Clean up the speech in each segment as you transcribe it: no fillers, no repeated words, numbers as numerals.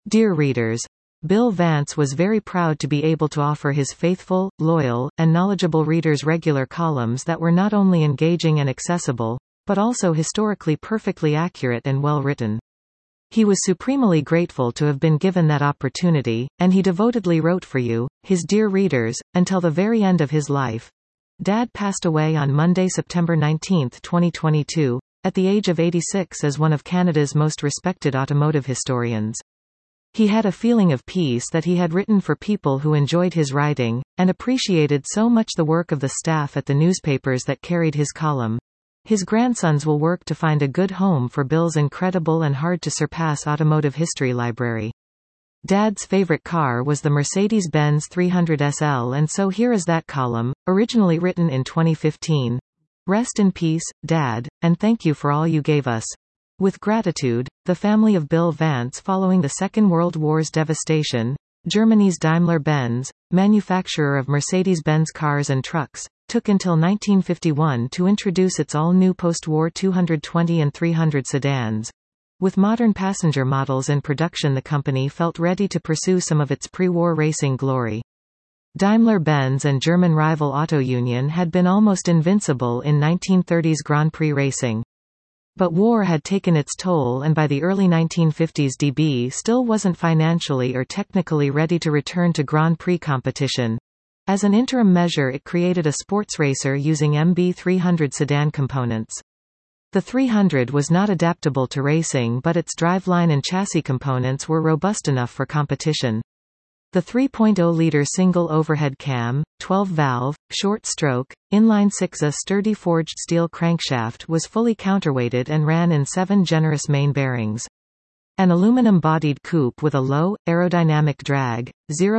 Dear readers, Bill Vance was very proud to be able to offer his faithful, loyal, and knowledgeable readers regular columns that were not only engaging and accessible, but also historically perfectly accurate and well written. He was supremely grateful to have been given that opportunity, and he devotedly wrote for you, his dear readers, until the very end of his life. Dad passed away on Monday, September 19, 2022, at the age of 86 as one of Canada's most respected automotive historians. He had a feeling of peace that he had written for people who enjoyed his writing, and appreciated so much the work of the staff at the newspapers that carried his column. His grandsons will work to find a good home for Bill's incredible and hard-to-surpass automotive history library. Dad's favorite car was the Mercedes-Benz 300 SL, and so here is that column, originally written in 2015. Rest in peace, Dad, and thank you for all you gave us. With gratitude, the family of Bill Vance. Following the Second World War's devastation, Germany's Daimler-Benz, manufacturer of Mercedes-Benz cars and trucks, took until 1951 to introduce its all-new post-war 220 and 300 sedans. With modern passenger models in production, the company felt ready to pursue some of its pre-war racing glory. Daimler-Benz and German rival Auto Union had been almost invincible in 1930s Grand Prix racing. But war had taken its toll, and by the early 1950s DB still wasn't financially or technically ready to return to Grand Prix competition. As an interim measure, it created a sports racer using MB 300 sedan components. The 300 was not adaptable to racing, but its driveline and chassis components were robust enough for competition. The 3.0-liter single overhead cam, 12-valve, short-stroke, inline-6 sturdy forged steel crankshaft was fully counterweighted and ran in 7 generous main bearings. An aluminum-bodied coupe with a low, aerodynamic drag,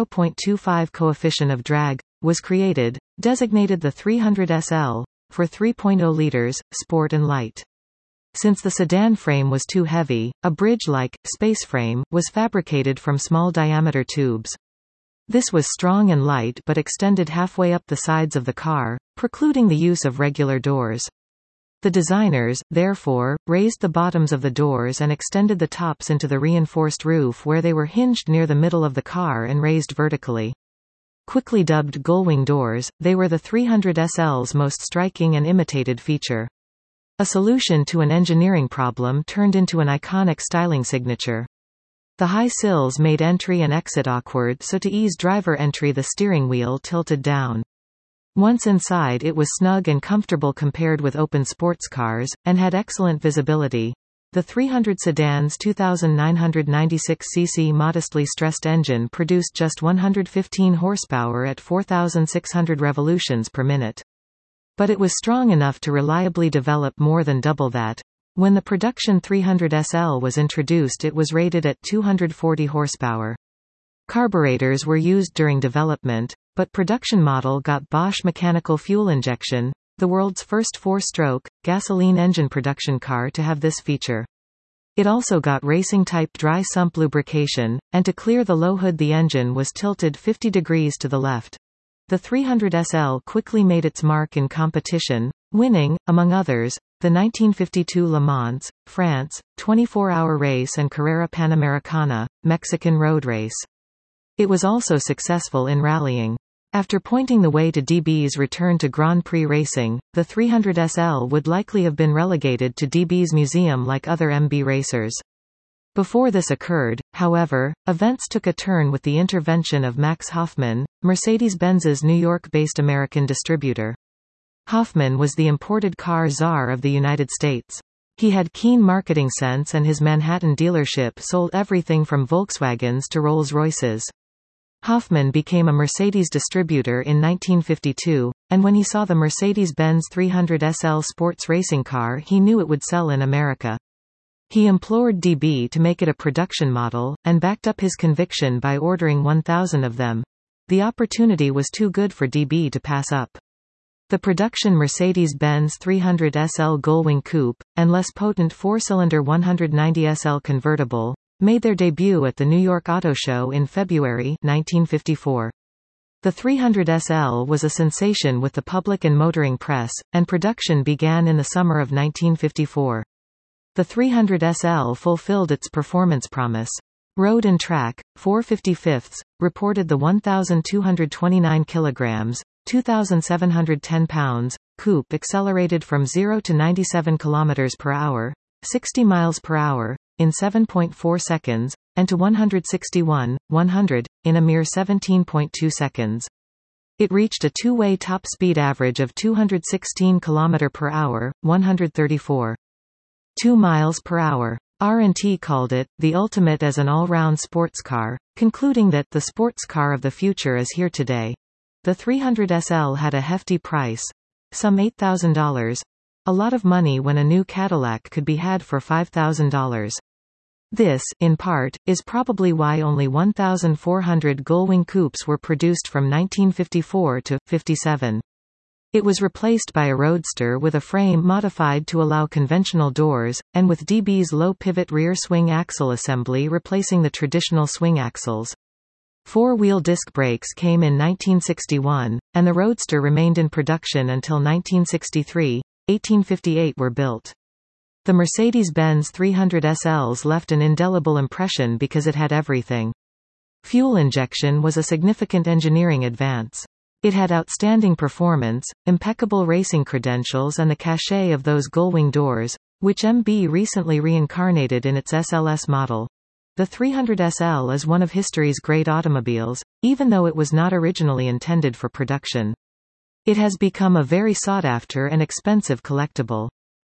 0.25 coefficient of drag, was created, designated the 300 SL, for 3.0 liters, sport and light. Since the sedan frame was too heavy, a bridge-like, space frame, was fabricated from small diameter tubes. This was strong and light but extended halfway up the sides of the car, precluding the use of regular doors. The designers, therefore, raised the bottoms of the doors and extended the tops into the reinforced roof where they were hinged near the middle of the car and raised vertically. Quickly dubbed gullwing doors, they were the 300 SL's most striking and imitated feature. A solution to an engineering problem turned into an iconic styling signature. The high sills made entry and exit awkward, so to ease driver entry the steering wheel tilted down. Once inside, it was snug and comfortable compared with open sports cars, and had excellent visibility. The 300 sedan's 2,996 cc modestly stressed engine produced just 115 horsepower at 4,600 revolutions per minute. But it was strong enough to reliably develop more than double that. When the production 300 SL was introduced, it was rated at 240 horsepower. Carburetors were used during development, but production model got Bosch mechanical fuel injection, the world's first 4-stroke, gasoline engine production car to have this feature. It also got racing-type dry sump lubrication, and to clear the low hood the engine was tilted 50 degrees to the left. The 300 SL quickly made its mark in competition, winning, among others, the 1952 Le Mans, France, 24-hour race and Carrera Panamericana, Mexican road race. It was also successful in rallying. After pointing the way to DB's return to Grand Prix racing, the 300 SL would likely have been relegated to DB's museum like other MB racers. Before this occurred, however, events took a turn with the intervention of Max Hoffman, Mercedes-Benz's New York-based American distributor. Hoffman was the imported car czar of the United States. He had keen marketing sense, and his Manhattan dealership sold everything from Volkswagens to Rolls-Royces. Hoffman became a Mercedes distributor in 1952, and when he saw the Mercedes-Benz 300 SL sports racing car, he knew it would sell in America. He implored DB to make it a production model, and backed up his conviction by ordering 1,000 of them. The opportunity was too good for DB to pass up. The production Mercedes-Benz 300 SL Gullwing Coupe, and less potent 4-cylinder 190 SL convertible, made their debut at the New York Auto Show in February 1954. The 300 SL was a sensation with the public and motoring press, and production began in the summer of 1954. The 300 SL fulfilled its performance promise. Road and Track, 4/55, reported the 1,229 kilograms, 2,710 pounds, coupe accelerated from 0 to 97 kilometers per hour, 60 miles per hour, in 7.4 seconds, and to 161,100, in a mere 17.2 seconds. It reached a two-way top speed average of 216 km per hour, 134.2 miles per hour. R&T called it the ultimate as an all-round sports car, concluding that the sports car of the future is here today. The 300 SL had a hefty price, some $8,000. A lot of money when a new Cadillac could be had for $5,000. This, in part, is probably why only 1,400 Gullwing coupes were produced from 1954 to 57. It was replaced by a Roadster with a frame modified to allow conventional doors, and with DB's low-pivot rear swing axle assembly replacing the traditional swing axles. Four-wheel disc brakes came in 1961, and the Roadster remained in production until 1963. 1858 were built. The Mercedes-Benz 300 SLs left an indelible impression because it had everything. Fuel injection was a significant engineering advance. It had outstanding performance, impeccable racing credentials and the cachet of those gullwing doors, which MB recently reincarnated in its SLS model. The 300 SL is one of history's great automobiles, even though it was not originally intended for production. It has become a very sought-after and expensive collectible.